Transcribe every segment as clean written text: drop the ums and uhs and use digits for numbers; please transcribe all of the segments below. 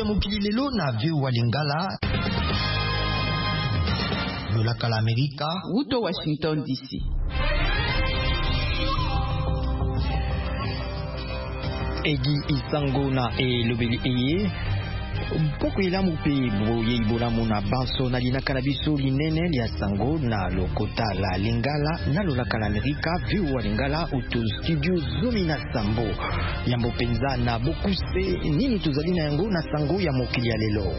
ya mokili lelo na veu wa Lingala lolaka la Amerika uto Washington DC. Edi isango na elobeli eye mpoko ilamu pe boye ibolamu na banso na linaka na biso linene lia sango na lokota la Lingala na lolaka la Amerika veu wa Lingala uto studio Zomi na Sambo yambo penza na bokuse nini tozali na yango na sango ya mokili ya lelo.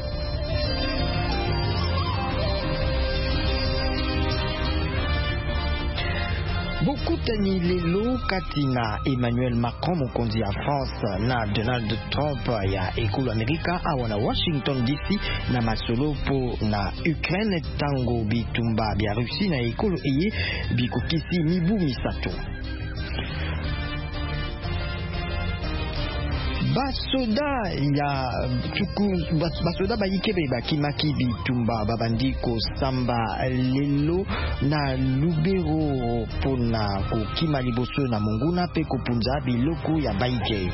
Bokutani lelo kati na Emmanuel Macron mokonzi ya France na Donald Trump ya ekolo Amerika awa na Washington DC na masolo po na Ukraine tango bitumba bya Russie na ekolo eye bikokisi mibu misato. Basoda bayikebe bakimaki bitumba babandiko samba lelo na Lubero pona kokima liboso na monguna pe kopunza biloko ya baike.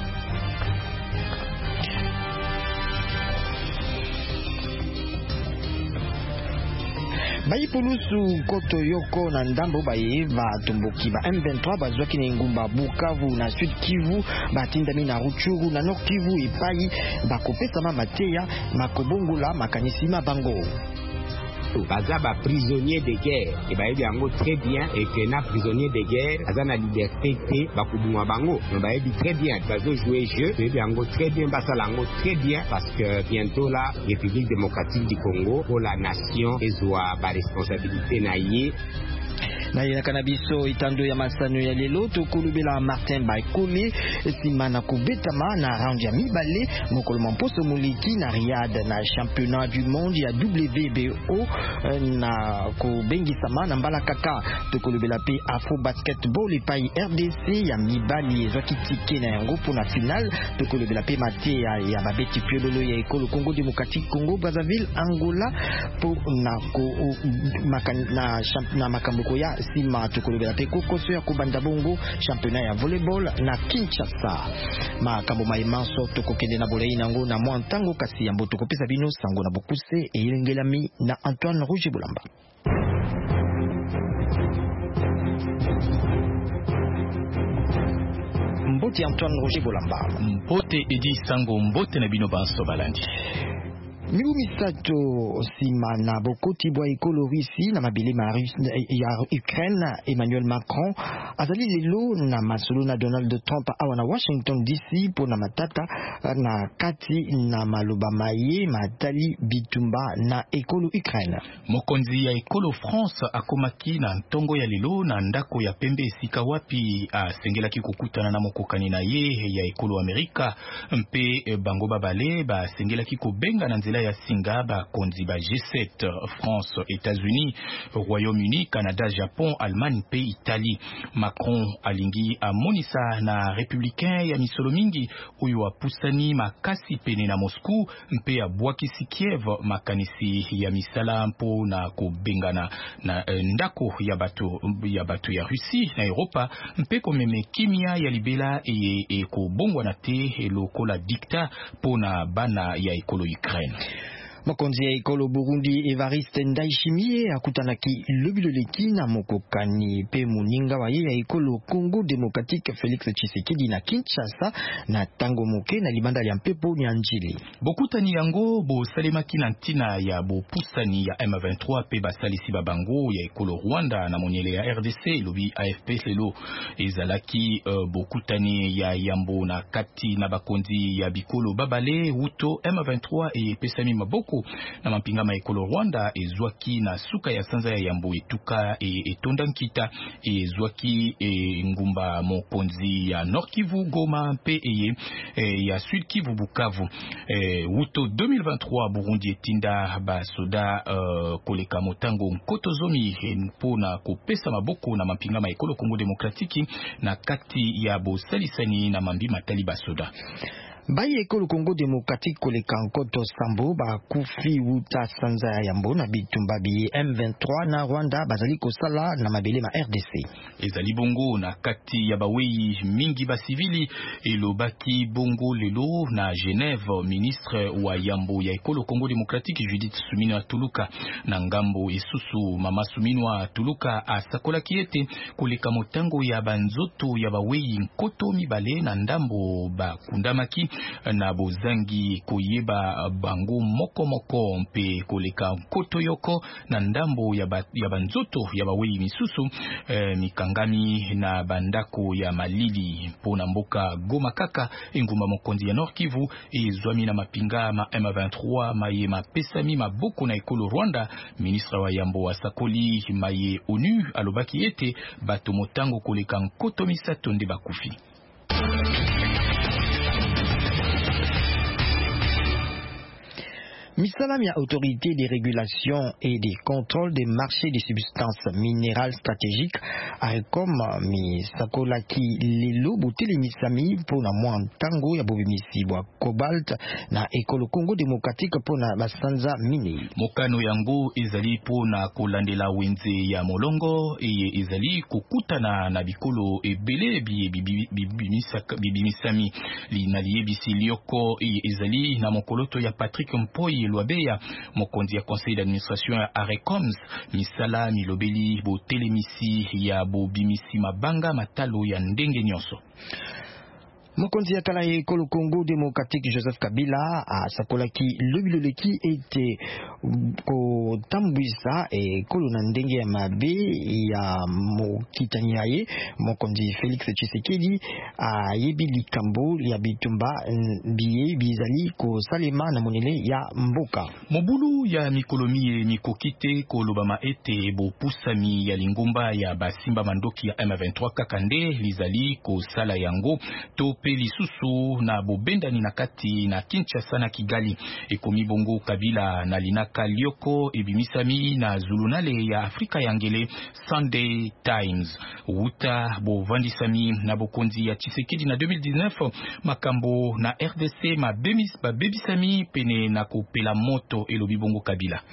Baipulusu koto yoko na ndambo baye batomboki ba M23 bazwaki na ngumba Bukavu na Sud Kivu batindami na Ruchuru na Nord Kivu epai bakopesa mateya makobongola makanisima bango. Baza ba prisonnier de guerre et ba yebi yango très bien et que na prisonnier de guerre aza na liberté te bakubuma bango no ba yebi très bien bazo jouer jeu yebi yango très bien basala yango très bien parce que bientôt la République démocratique du Congo pour la nation ezwa ba responsabilité na ye. Na yena kanabiso itando ya masano ya lelo tokolubela Martin Baikole simana kubetama na round ya mibale mokolo mamposo moliki na Riyad na championnat du monde ya WBO na kubengi sama na mbala kaka tokolubela pe Afro Basketball epai RDC ya mibali ezwaki tike na yango pona final tokolubela pe mate ya babeti piololo ya ekolo Congo Démocratique Congo Brazzaville Angola po na makambuko ya sima tukolobela pe kokoso ya kubanda bongo championnat ya volleyball na Kinshasa makambo maimanso tokokende na bolei nango na mwa ntango kasi yambo tokopesa bino sango na bokuse elengelami na Antoine Roger Bolamba. Mbote Antoine Roger Bolamba. Mbote Edi Sango mbote na bino banso balandi. Mibu misato sima na bokoti bwa ekolo Russie na mabele ya Ukraine Emmanuel Macron azali lelo na masolo na Donald Trump awa na Washington DC po na matata na kati na maloba maye matali bitumba na ekolo Ukraine. Mokonzi ya ekolo France akomaki na ntongo ya lelo na ndako ya pembe esika wapi asengelaki kokutana na mokokani na ye ya ekolo Amerika mpe bango babale basengelaki kobenga na nzela ya singa bakonzi ba G7 France, États-Unis, Royaume-Uni, Canada, Japon, Allemagne pe Italie. Macron alingi amonisa na républicain ya misolo mingi oyo apusani makasi pene na Moscou mpe abwakisi Kiev makanisi ya misala mpo na kobengana na ndako ya bato ya Russie na Europa mpe komeme kimia ya libela e kobongwa na te lokola dikta mpo na bana ya ekolo Ukraine. Mokonzi ya ekolo Burundi Evariste Ndayishimiye akutanaki lobiloleki na mokokani pe muninga wa ye ya ekolo Congo Démocratique Félix Tshisekedi na Kinshasa na tango moke na libanda ya mpepo ni anjili. Bokutani yango bo salemaki na ntina ya bo pusani ya M23 pe basalisi babango ya ekolo Rwanda na monyele ya RDC lobi AFP lelo ezalaki bokutani ya yambo na kati na bakonzi ya bikolo babale uto M23 e pesami maboko na mapinga ma ekolo Rwanda ezwaki na suka ya sanza ya yambo etuka etonda nkita ezwaki ngumba mokonzi ya Nord Kivu Goma pe ya Sud Kivu Bukavu. Uto 2023 Burundi etinda basoda koleka motango nkotozomi mpona kopesa maboko na mapinga ma ekolo Congo Démocratique na kati ya bosalisani na mambi matali basoda. Bayi ekolo Congo démocratique koleka nkoto sambo ba kufi uta sanza ya yambo na bitumba bi M23 na Rwanda bazali kosala na mabele ma RDC. Ezali bongo na kati ya bawei mingi ba civili elobaki bongo lelo na Genève. Ministre wa yambo ya ekolo Congo démocratique Judith Suminwa Tuluka na ngambo esusu Mama Suminwa Tuluka asakola kiete koleka motango ya banzoto ya bawei nkoto mibale na ndambo ba kundamaki na bozangi koyeba bango moko mpe koleka nkoto yoko na ndambo ya banzoto ya bawei misusu mikangami na bandako ya malili pona mboka Goma kaka engumba mokonzi ya Nord Kivu ezwami na mapinga ma M23 maye mapesami maboko na ekolo Rwanda. Ministre wa yambo wa sakoli maye ONU alobaki ete bato motango koleka nkoto misato nde bakufi. Misalam ya autorité des régulations et des contrôles des marchés des substances minérales stratégiques comme misakolaki lelo botele misami pona mwantango ya bobimisi bwa cobalt na ekolo Congo démocratique pona basanza mine. Mokano yango ezali pona kolandela wenze ya molongo ezali kokutana na bikolo ebele bibimisami na liebisi lioko ezali na mokoloto ya Patrick Mpoi Lwabeya mokonzi ya conseil d'administration ya Arecoms misala milobeli bo telemisi ya bo bimisi mabanga matalo ya ndenge nyonso. Mokonzi ya kala ekolo Congo démocratique Joseph Kabila asakolaki lobiloleki ete ko tambwisa ekolo na ndenge ya mabe ya mokitani yaye mokonzi Félix Tshisekedi ayebi likambo ya bitumba biye bizali ko salema na monele ya mboka. Mobulu ya mikolomi mikokite kolobama ete bo pusami ya lingomba ya basimba mandoki ya M23 kakande lizali ko sala yango to pe lisusu na bobendani na kati na Kinshasa na Kigali. Ekomi bongo Kabila na linaka lioko ebimisami na zulunale ya Afrika yangele Sunday Times. Wuta bo vandisami na bokonzi ya Tshisekedi na 2019 makambo na RDC babebisami pene na kopela moto elobi bongo Kabila.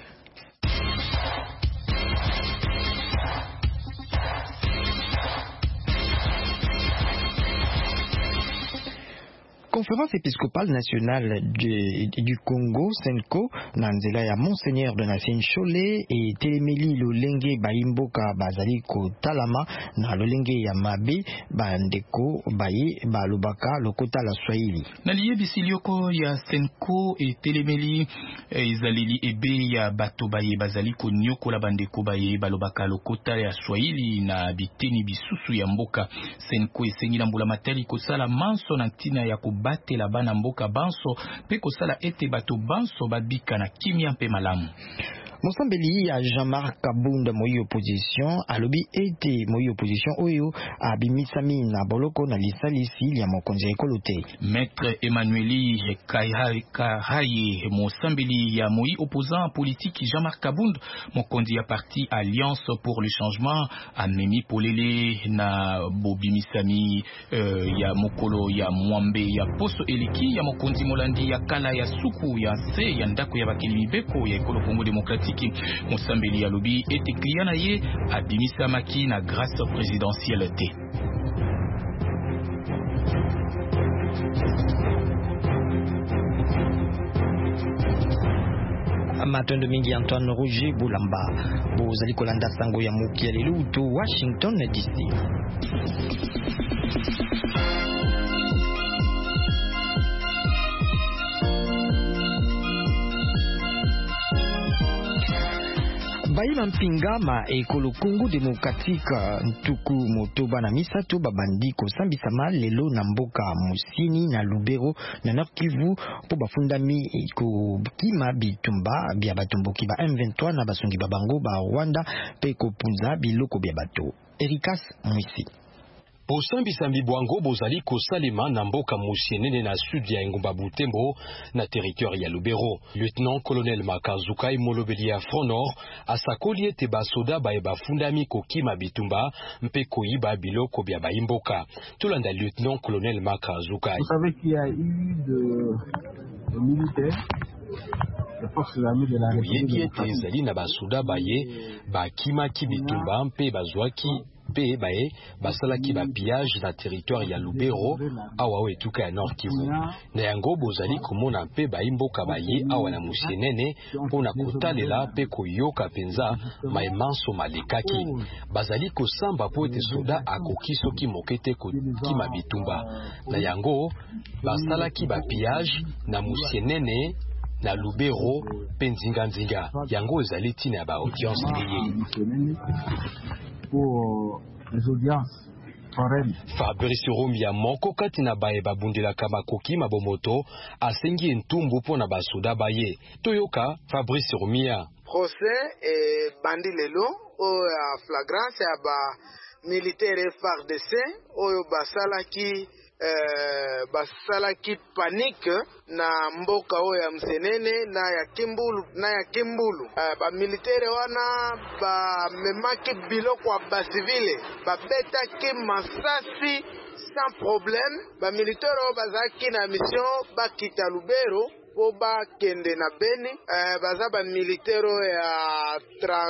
Conférence épiscopale nationale du Congo, Senko, Nanzela ya Monseigneur de Nassin Chole et Telemeli Lolenge Baimboka Bazaliko Talama na Lolenge ya Mabe Bandeko Baye Balobaka Lokota la Swahili. Naliye bisilioko ya Senko et Telemeli Izalili ebe ya Bato Baye Bazaliko Nyoko la Bandeko Baye Balobaka Lokota ya Swahili na biteni bisusu ya mboka. Senko esengi na mbula matali kosala manso na ntina ya bate la bana mboka banso pe kosala ete bato banso babika na kimia mpe malamu. Mosambeli ya Jean-Marc Kabunda moyi opposition alobi ete moyi opposition oyo abimisami na boloko na lisalisi ya mokonzi ekolote. Maître Emmanueli Kahaye Mosambeli ya moyi opposant politique Jean-Marc Kabunda mokonzi ya parti Alliance pour le changement amemi polele na bobimisami ya mokolo ya mwambe ya poso eleki ya mokonzi molandi ya kala ya suku ya se ya ndako ya bakili beko ya ekolo Congo démocratique. Mosambeli ya lobi ete kliana ye abimisa maki na grâce présidentielle te. Matondo mingi Antoine Roger Boulamba bozali kolanda sango ya muki ya lelo to Washington DC. Baima mpinga ma ekolo Congo démocratique ntuku motoba na misato babandi kosambisama lelo na mboka Musini na Lubero na Nord Kivu po bafundami ko kima bitumba bya batomboki ba M23 na basungi babango ba Rwanda pe kopunza biloko bya bato. Erikas Mwisi. Bosambi Sambi Bwango bozali kosalema na mboka musienene na sud ya Engumba Butembo na territoire ya Lubero. Lieutenant colonel Makazuka Molobeli ya Front Nord asakoli ete basoda baye bafundami kokima bitumba mpe koyiba biloko bya baimboka. Tolanda lieutenant colonel Makazuka. Vous savez qu'il y a eu de militaires de forces armées de la République. Ezali na basoda baye bakima ki bitumba mpe bazwaki pe baye basalaki ba pillage na territoire ya Lubero awa etuka ya Nord Kivu. Na yango bozali komona mpe baimboka baye awa na musienene mpona kotalela pe koyoka penza maemanso malekaki. Bazali kosamba po ete soda akoki soki mokete kokima bitumba. Na yango basalaki ba pillage na musienene na Lubero pe nzinga yango ezali tina ba audience liye pour les audiences foraines. Fabrice Romia moko kati na baye babundelaka makoki mabomoto asengi entumbu pona basoda baye. Toyoka Fabrice Romia. Procès et bandi lelo o flagrance ya ba militaire FARDC oyo basalaki panique na mboka oyo ya Msenene na ya Kimbulu. Ba militaire wana ba memaki biloko ya basivile babetaki masasi sans problème. Ba militaire oyo bazaki na mission bakita Lubero po bakende na Beni. Baza ba militaire ya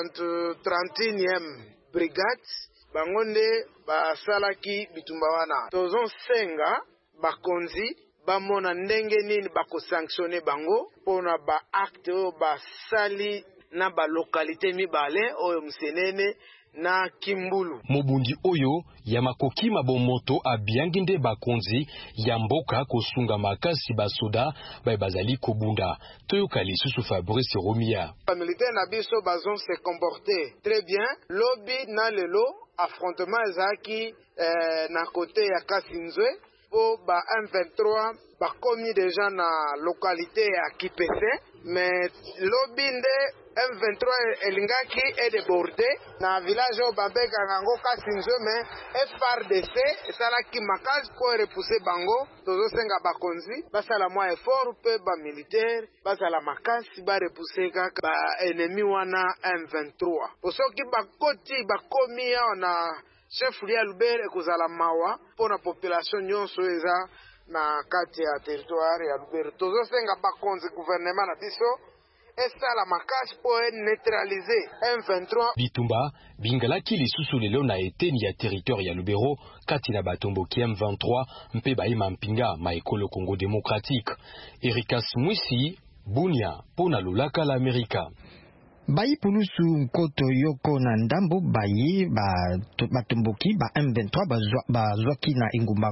31e brigade bangonde basalaki bitumba wana. Tozon senga bakonzi bamona ndenge nini bako sanctionner bango pona ba acte o basali na ba localité mibale oyo Msenene na Kimbulu. Mobundi oyo ya makoki mabomoto abianginde bakonzi ya mboka kosunga makasi basoda bazali kobunda. Toyoka lisusu Fabrice Romia. Les militaires na biso bazon se comporter très bien. Lobby na lelo affrontement ezaki na côté ya Kasinzwe po ba M23 bakomi déjà na localité ya Kipese, mais lobby nde M23 elingaki et débordé na village au babeka ngango Kasinzwe, mais FARDC esalaki makasi po repousser bango. Tozo senga bakonzi basala mwa effort pe ba militaire basala makasi ba repousser kaka ba ennemi wana M23. Osoki bakoti bakomi na chef ya Lubero ekozala mawa pona population nyonso eza na kati ya territoire ya Lubero. Tozo senga bakonzi gouvernement na biso esala makasi po neutraliser M23. Bitumba bingalaki lisusu lelo na eteni ya territoire ya Lubero kati na batomboki M23 mpe baima mpinga maekolo Congo démocratique. Ericas Mwisi Bunia pona lulaka la Amerika. Bayi pulusu nkoto yoko na ndambo bayi batomboki ba M23 bazwaki na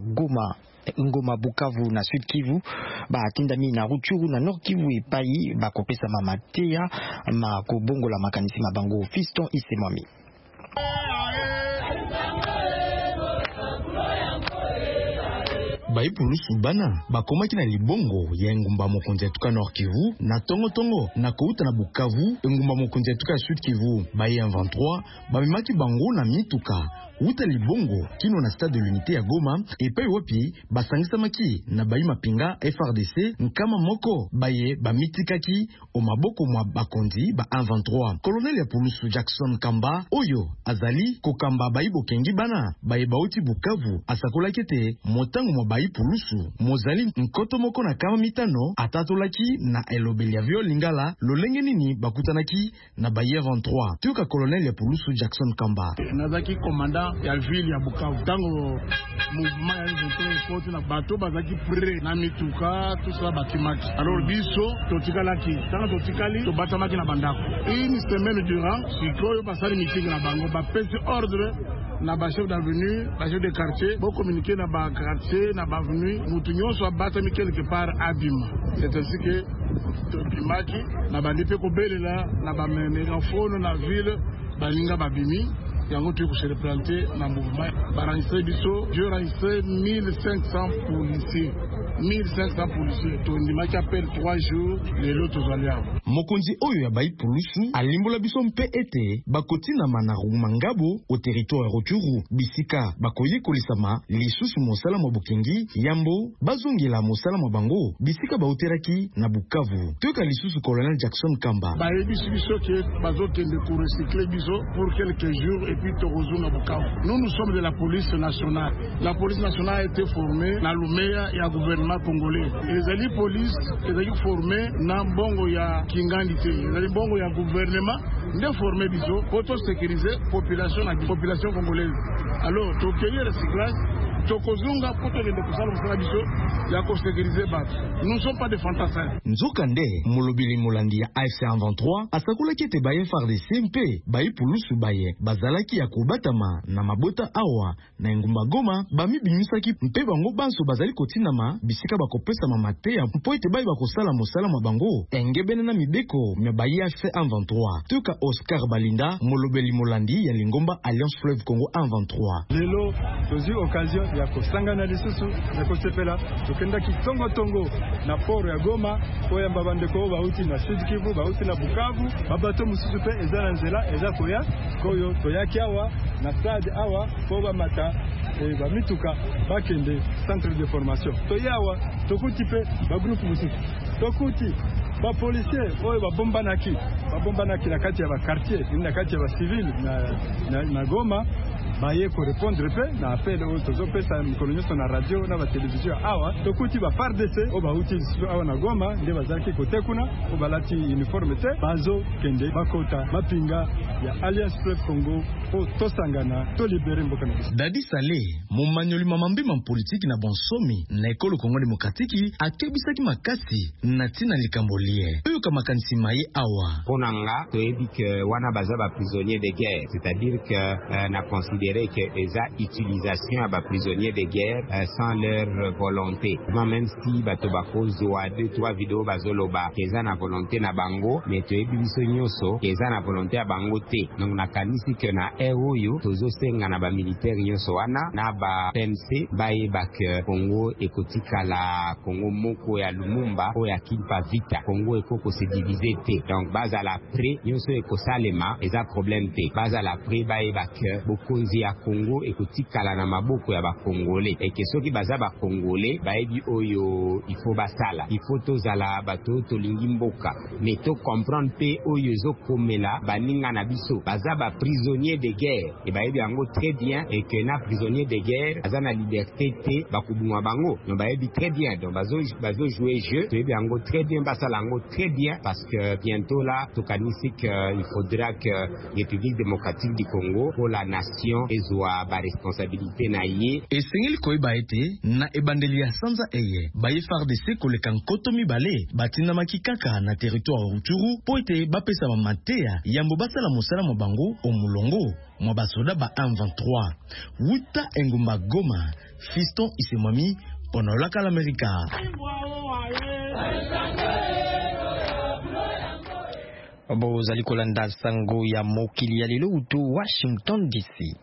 Ngoma Bukavu na Sud Kivu batindami na Ruchuru na Nord Kivu epai bakopesa mamateya makobongola makanisi mabango. Fiston Isemami. Baipulusu bana bakomaki na libongo ya engumba mokonzi etuka Nord Kivu na tongo na kouta na Bukavu engumba mokonzi etuka Sud Kivu. Bayi 23 babimaki bango na mituka uta libongo kino na stade de l'unité ya Goma epai wapi basangisamaki na bayi mapinga FARDC nkama moko baye bamitikaki o maboko mwa bakonzi ba 23. Colonel ya Pulusu Jackson Kamba oyo azali kokamba bayi bokengi bana baye bauti Bukavu asakolaki te motango mwa bayi Pulusu mozali nkoto moko na kama mitano atatolaki na elobeli ya viol lingala lolenge nini bakutanaki na bayi 23. Tuka Colonel ya Pulusu Jackson Kamba nazaki komanda ya ville ya Bukavu tango mouvement ya M23 na bato bazaki pré na mituka tout ça bakimaki. Alors biso totikalaki tango totikali to batamaki na bandako une semaine durant sikoyo basali meeting na bango ba pese ordre na ba chef d'avenue ba chef de quartier bo communiquer na ba quartier na ba avenue mutu nyonso abatami quelque part abima. C'est ainsi que tobimaki na bandipe ko belela na ba mégaphone na ville balinga babimi yango tu se replanter na mouvement baranse biso je ranse 1500 policiers 1500 policiers tondimaki appel 3 jours lelo tozali awa. Mokonzi oyo ya bai pulusu alimbola biso mpe ete bakotinama na Rumangabo au territoire Rutshuru bisika bakoyekolisama lisusu mosala mwa Bukengi yambo bazongela mosala mwa bango bisika bauteraki na Bukavu. Toka lisusu Colonel Jackson Kamba bayebisi biso ke bazokende ko recycler biso pour quelques jours et puis tokozo na Bukavu. Nous sommes de la police nationale. La police nationale a été formée na Lumea ya gouvernement congolais. Ezali police ezali formée na bongo ya Kingandi te. Ezali bongo ya gouvernement nde formé biso pour sécuriser population congolaise. Alors tokeyi recyclage tokozunga poto lende kusala musala biso ya ko sécuriser bato. Nous ne sommes pas des fantassins. Nzokande molobili molandi ya AFC 23 asakulaki ete baye FARDC mpe baye pulusu baye bazalaki ya kobatama na mabota awa na engumba Goma bamibimisaki mpe bango banso bazali kotinama bisika bakopesa mateya mpo ete baye bakosala mosala mwa bango engebene na mibeko me baye AFC 23. Toka Oscar Balinda molobeli molandi ya Lingomba Alliance Fleuve Congo 23. Lelo tozi occasion ya kosangana lisusu ya kosepela tokenda kitongo na poro ya Goma koyamba bandeko bauti na Sud Kivu bauti na Bukavu babato mususu pe ezala nzela eza koya koyo toyaki awa na stade awa po bamata bamituka bakende centre de formation toyawa tokuti pe ba groupe mususu tokuti ba policier oyo babombanaki na kati ya ba quartier na kati ya ba civil na Goma baye ko répondre pe na appel o tozo pesa mikolonyo na radio na ba television awa tokuti ba FARDC o ba uti awa na Goma nde bazaki kote kuna o balati uniforme te bazo kende bakota mapinga ya Alliance Fleuve Congo o tosangana to libérer mboka na Dadi Saleh momanyoli mamambima politique na bonsomi na ekolo Congo démocratique akebisaki makasi na tina likambolie oyo kama kanisi maye awa ponanga toyebi que wana baza ba prisonniers de guerre, c'est-à-dire que na considérer que eza utilisation à ba prisonniers de guerre sans leur volonté. Même si bato bakozwa 2-3 vidéos bazoloba eza na volonté na bango, mais toyebi biso nyonso eza na volonté ya bango te. Donc nakanisi que na oyo tozosenga na ba militaire nyonso wana na ba PNC bayeba que Congo ekotikala Congo moko ya Lumumba o ya Kimpa Vita. Congo ekoko se diviser te. Donc baza la pré nyonso ekosalema eza problème te. Baza la pré bayeba que bokonzi ya Congo ekotikala na maboko ya ba Congolais et que soki baza ba Congolais bayebi oyo il faut basala, il faut tozala bato tolingi mboka, mais to comprendre pe oyo ezokomela baninga na biso baza ba prisonniers de guerre et bayebi yango très bien et que na prisonnier de guerre aza na liberté te bakubunga bango no bayebi très bien. Donc bazo jouer jeu toyebi yango très bien basala yango très bien parce que bientôt là tokanisi que il faudra que République démocratique du Congo pour la nation ezwa ba responsabilité na ye esengeli koyeba ete na ebandeli ya sanza eye baye FARDC koleka nkoto mibale batina makikaka na territoire Rutshuru po ete bapesa mateya yambo basala mosala mwa bango omulongo mwa basoda ba 123 wuta engumba Goma Fiston Isemwami pono laka l'Amerika. Bozali kolanda sango ya mokili ya lelo uto Washington DC.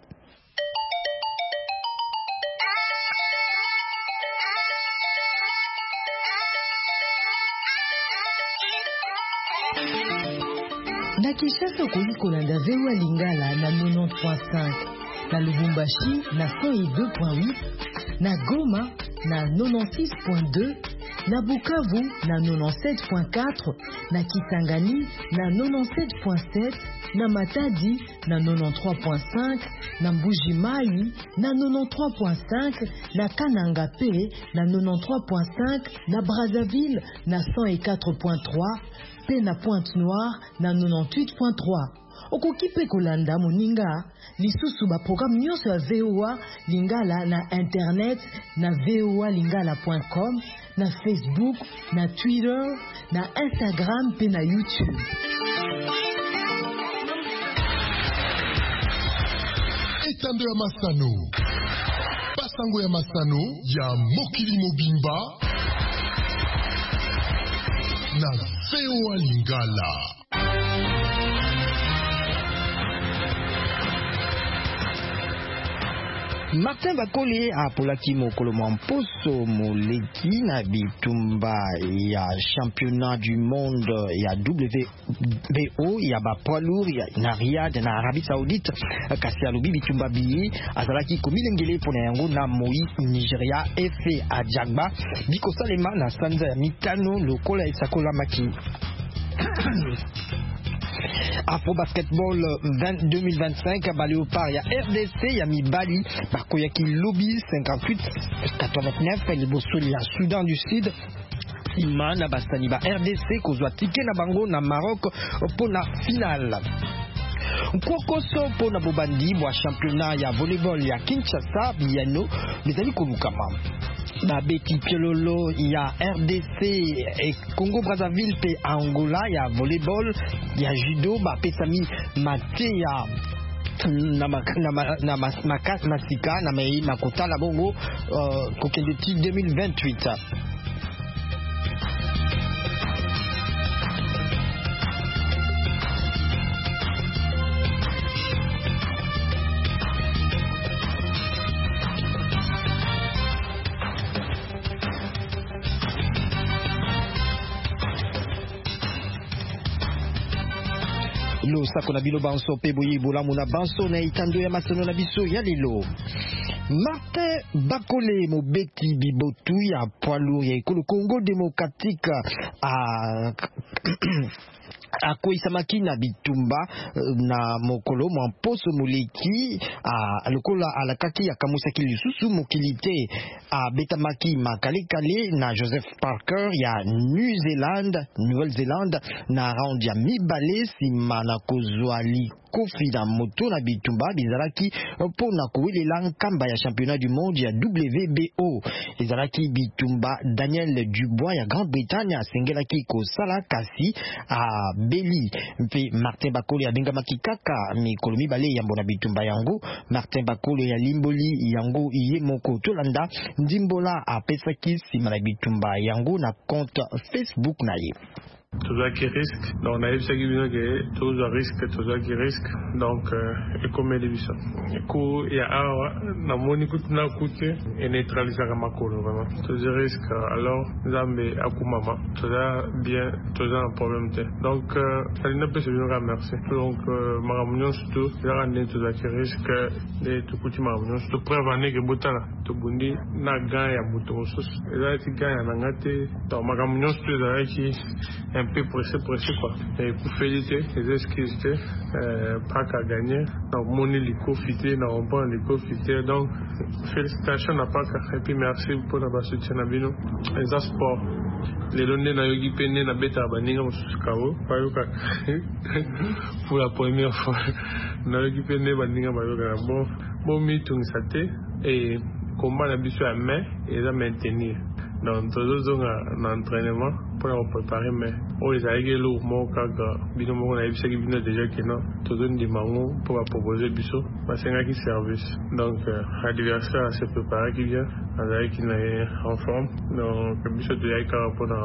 Na Kinshasa kuli kolanda VOA Lingala na 90.5, na Lubumbashi na 102.8, na Goma na 96.2, na Bukavu na 97.4, na Kisangani na 97.7, na Matadi na 93.5, na Mbuji-Mayi na 93.5, na Kananga Pe na 93.5, na Brazzaville na 104.3, pe na Pointe-Noire na 98.3. Okokipe kolanda moninga lisusu ba programme nyonso ya VOA Lingala na internet na voalingala.com, na Facebook, na Twitter, na Instagram pe na YouTube. Etando ya Masano, basango ya Masano ya mokili mobimba na VOA Lingala. Martin Bakole apolaki mokolo mposo moleki na bitumba ya championnat du monde ya WBO ya ba poids lourd na Riyad na Arabie Saoudite kasi alobi bitumba biye azalaki komilengele pona yango na Moi Nigeria efe Ajagba bikosalema na sanza ya mitano lokola esakola maki. Afro Basketball 2025 ba Léopard ya RDC ya mibali bakoyaki lobi 58-89 libosoli ya Soudan du Sud imana basani ba RDC kozwa tike na bango na Maroc pona finale. Kokoso pona bobandi bwa championnat ya volleyball ya Kinshasa biyano bizali kolukama babeti piololo ya RDC et Congo Brazzaville pe Angola ya volleyball ya judo bapesami mate ya na masika na mei makotala bongo kokende ti 2028. Lo sako na bilo banso pe boye bolamu na banso na itando ya masano na biso ya lelo. Martin Bakole mobeti bibotu ya poids lourd ya ekolo Congo démocratique akoisamaki na bitumba na mokolo mposo moleki lokola alakaki akamusaki lisusu mokili te abetamaki makalekale na Joseph Parker ya Nouvelle-Zélande na round ya mibale nsima na kozwa kofi na moto na bitumba bizalaki pona kowelela nkamba ya championnat du monde ya WBO. Ezalaki bitumba Daniel Dubois ya Grande-Bretagne asengelaki kosala kasi beli mpe Martin Bakole abengamaki kaka mikolo mibale yambo na bitumba yango. Martin Bakole ya limboli yango iye moko tolanda ndimbola apesaki nsima na bitumba yango na compte Facebook na ye. Toujours qui risque, donc on a eu ce qui vient que toujours risque, donc et comme les bisons. Coup il y a un moni coûte na coûte et neutraliser la macolo vraiment. Toujours risque alors zambe akumama. Toujours bien, toujours un problème te. Donc ça n'a pas besoin de remercier. Donc maramunion surtout, il y a un toujours qui risque de tout coûte maramunion surtout prévenir que botala to bundi na gan ya buto sos. Et là tu gagnes na ngate. Donc maramunion surtout là qui un peu pressé quoi. Et pour féliciter les excuses, pas qu'à gagner. Donc mon hélico fité, non bon hélico fité. Donc félicitations à pas qu'à et puis merci pour la soutien à bino. Les sport. Les données na yogi peine na beta baninga musukawo. Payoka. Pour la première fois. Na yogi peine baninga bayoka. Bon meeting saté et combat na biso à main et la maintenir. Donc toujours un entraînement pour préparer mais les aïeux lourd mon kaga bino mo na ibisa bino déjà que non toujours des mango pour proposer biso parce que service donc adversaire se préparer qui vient avec qui est en forme donc biso de aïka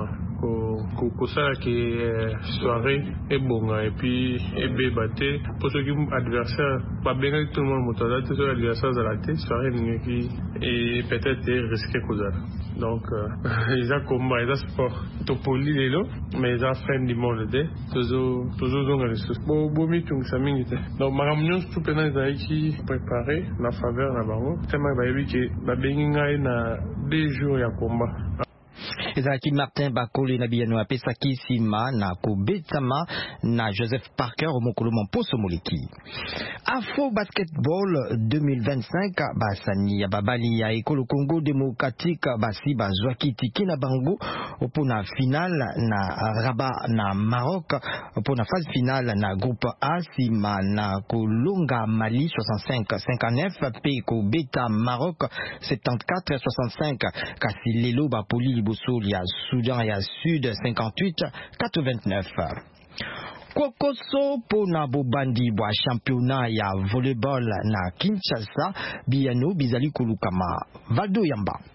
pour ça que soirée est bon et puis et bébaté pour ceux qui adversaire pas bien tout le monde motola tout adversaire à la tête soirée qui et peut-être risqué cause donc ils ont combat ils ont sport topoli lelo mais ils ont fin du monde toujours dans les bon meeting ça minute donc ma réunion tout pendant qui préparer la faveur na bango tellement ba yebi que ba benga na 2 jours ya combat. Ezalaki Martin Bakole na biyano apesaki nsima na kobetama na Joseph Parker mokolo mposo moleki. Afro Basketball 2025 basani ya babali ya ekolo Congo démocratique basi bazwaki tike na bango pona finale na Rabat na Maroc pona phase finale na groupe A nsima na kolonga Mali 65-59 pe kobeta Maroc 74-65 kasi lelo bapoli liboso ya Soudan ya Sud 58-89. Kokoso pona bobandi bwa championnat ya volleyball na Kinshasa biyano bizali kolukama Valdo Yamba.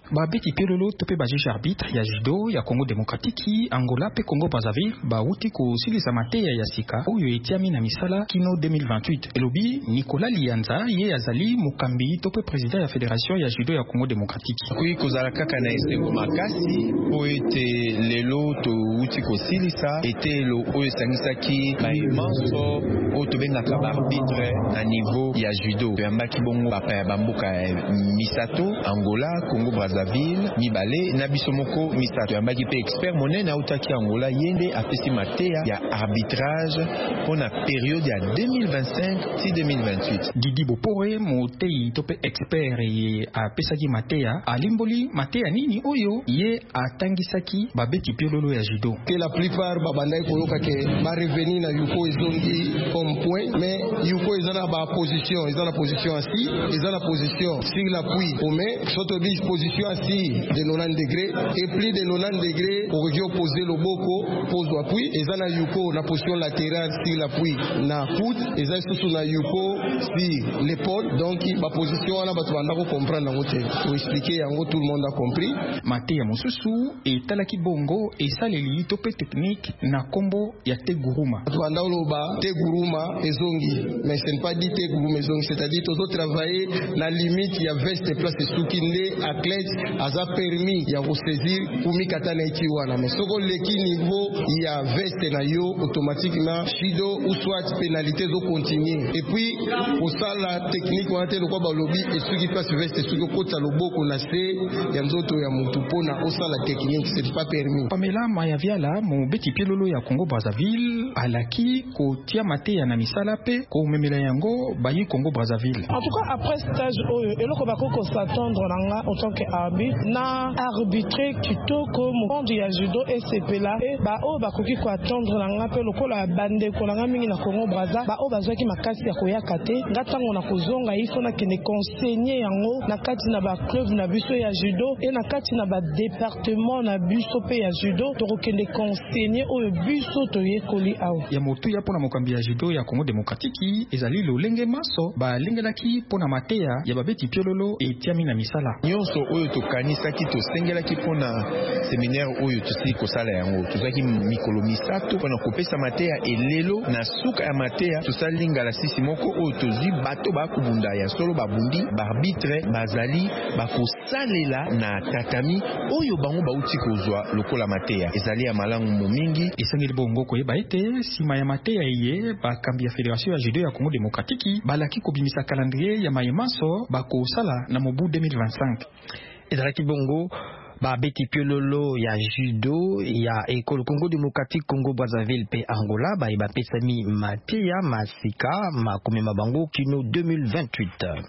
babeti piololo tope bajuge arbitre ya judo ya Congo Démocratique, Angola pe Congo Brazzaville bauti kosilisa mateya ya sika oyo etiami na misala kino 2028. Elobi Nicolas Lianza ye azali mokambi tope président ya fédération ya judo ya Congo Démocratique. Kui kozala kaka na esengo makasi po ete lelo to uti kosilisa ete lo oyo esangisaki baemanso oyo tobengaka baarbitre na niveau ya judo toyambaki bongo bapaya bamboka misato Angola, Congo Brazzaville, mibale na biso moko misato yambaki pe expert monene autaki Angola yende apesi mateya ya arbitrage pona période ya 2025 si 2028. Didi Bopore motei tope expert ye apesaki mateya alimboli mateya nini oyo ye atangisaki babeti piololo ya judo. Que la plupart babandai koyoka ke ba revenir na yuko ezongi comme point mais yuko ezana ba position assis ezana position sur l'appui mais soto bi position assis de 90 degrés et plus de 90 degrés pour opposer le boko pose d'appui ezana yuko na position latérale sur l'appui na coude ezana sous na yuko sur l'épaule donc ba position na batu banda ko comprendre ngo te pour expliquer yango tout le monde a compris. Mateya mosusu etalaki bongo esaleli tope technique na kombo ya teguruma. Banda oloba teguruma ezongi mais ce n'est pas dit teguruma ezongi, c'est-à-dire tout travailler la limite ya veste place soukinde athlète aza permis ya ko saisir kumi katana ikiwana mais soko leki niveau ya veste na yo automatiquement shido ou soit pénalité zo continuer et puis pour ça la technique on a été quoi balobi et ceux qui place veste sous kota loboko na se ya nzoto ya mutu pona osa la technique c'est pas permis. Pamela Mayaviala mo beti piololo ya Congo Brazzaville alaki ko tia mateya na misala pe ko memela yango bayi Congo Brazzaville. En tout cas après stage oyo eloko bakoko s'attendre nanga en tant qu'arbitre na arbitrer kitoko monde ya judo et sepela et ba o bakoki ko attendre nanga pe lokola bande ko nanga mingi na Congo Brazza ba o bazwaki makasi ya koyaka te ngatango na kozonga ifo na kene conseiller yango na kati na ba club na biso ya judo et na kati na ba département na biso pe ya judo to kende conseiller oyo biso to yekoli awo ya motu ya pona mokambi ya judo ya Congo Démocratique ezali lolenge maso ba lengelaki pona mateya ya babeti piololo etiami na misala nyonso oyo tokanisaki tosengelaki pona séminaire oyo tosili kosala yango tozaki mikolo misato pona kopesa mateya elelo na suka ya mateya tosali lingala sisi moko oyo tozwi bato bakubunda ya solo babundi baarbitre bazali bakosalela na tatami oyo bango bauti kozwa lokola mateya ezali ya malangu mingi esengeli bongo koyeba ete sima ya mateya iye bakambi ya fédération ya judo ya Congo Démocratique balaki kobimisa calendrier ya mayemaso bakosala na mobu 2025 ezalaki bongo babeti piololo ya judo ya ekolo Congo Démocratique Congo Brazzaville pe Angola bapesami mateya masika makumi mabango kino 2028.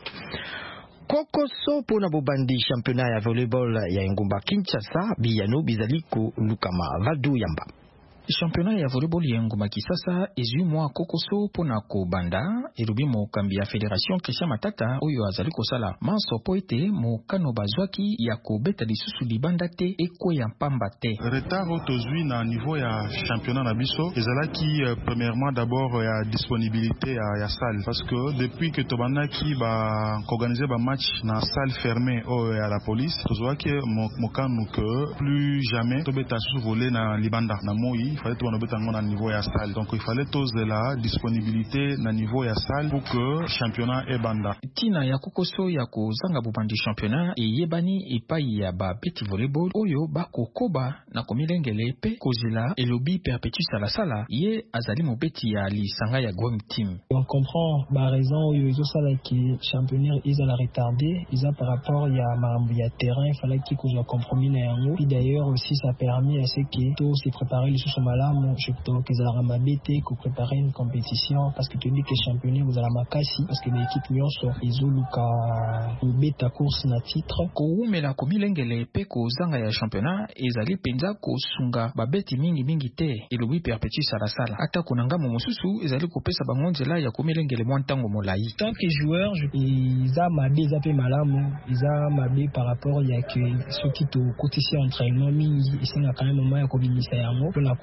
Kokoso pona bobandi championnat ya volleyball ya Ngumba Kinshasa biyano bizaliko lukama Vadu Yamba. Championnat ya volleyball ya Ngumba Kinshasa ezui mwa kokoso pona ko banda elubi mokambi ya fédération Christian Matata oyo azali kosala manso po ete mokano bazwaki ya kobeta lisusu libanda te eko ya pamba te. Retard tozui na niveau ya championnat na biso ezalaki premièrement d'abord ya disponibilité ya salle parce que depuis que tobandaki ba organiser ba match na salle fermée o ya la police tozwaki mokano que plus jamais tobeta sous voler na libanda na moi il fallait tout on a niveau ya salle donc il fallait tous de la disponibilité na niveau ya salle pour que championnat e banda tina ya kokoso ya kozanga bobandi championnat e yebani epai ya ba petit volleyball oyo bakokoba na komilengele pe kozila elobi perpétue sala ye azali mobeti ya lisanga ya Gwam team. On comprend ba raison oyo ezosala ki championnat ezala retardé isa par rapport ya mambo ya terrain il fallait qu'il kozwa compromis na yango puis d'ailleurs aussi ça permis à ce que tout se préparer les malamu je peux que za mabete ko préparer une compétition parce que tu dis que championnat vous allez makasi parce que l'équipe nyonso ezoluka beta course na titre ko umela ko milengele pe ko zanga ya championnat ezali penza ko sunga babeti mingi te elobi perpétue sala ata konanga mosusu ezali ko pesa bangonzela ya ko milengele mwantango molai tant que joueur iza mabe za pe malamu iza mabe par rapport ya que ceux qui to kotisi entraînement mingi isinga quand même moment ya ko binisa yango pour la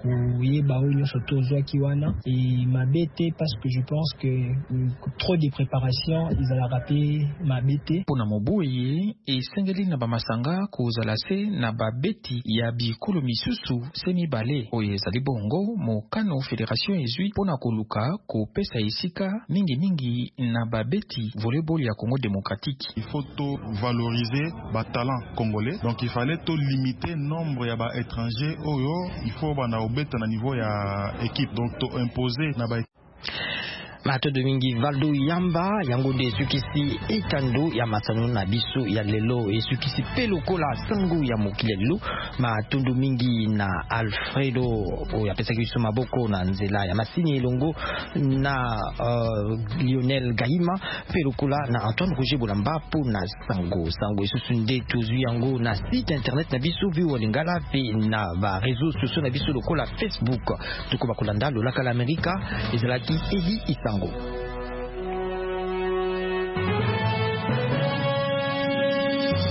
koyeba oyo nyonso tozwaki wana et mabete parce que je pense que trop de préparation ezalaka pe mabete mpona moboye esengeli na bamasanga kozala se na babeti ya bikolo misusu se mibale oyo ezali bongo mokano fédération ezwi mpona koluka kopesa esika mingi na babeti volleyball ya Congo démocratique. Il faut to valoriser ba talent congolais, donc il fallait to limiter nombre ya ba étrangers oyo il faut bana obeta na niveau ya équipe, donc to imposer na ba Matondo mingi Valdo Yamba yango de sukisi etando ya masano na biso ya lelo e sukisi pelokola sangu ya mokilelo matondo mingi na Alfredo o ya pesa kiso maboko na nzela ya masini elongo na Lionel Gaima pelokola na Antoine Roger Bolamba po na sango esusunde tozu yango na site internet na biso viwa lingala pe na ba réseaux sociaux na biso lokola Facebook tuko bakolanda lolaka la Amerika ezalaki Eli Isango.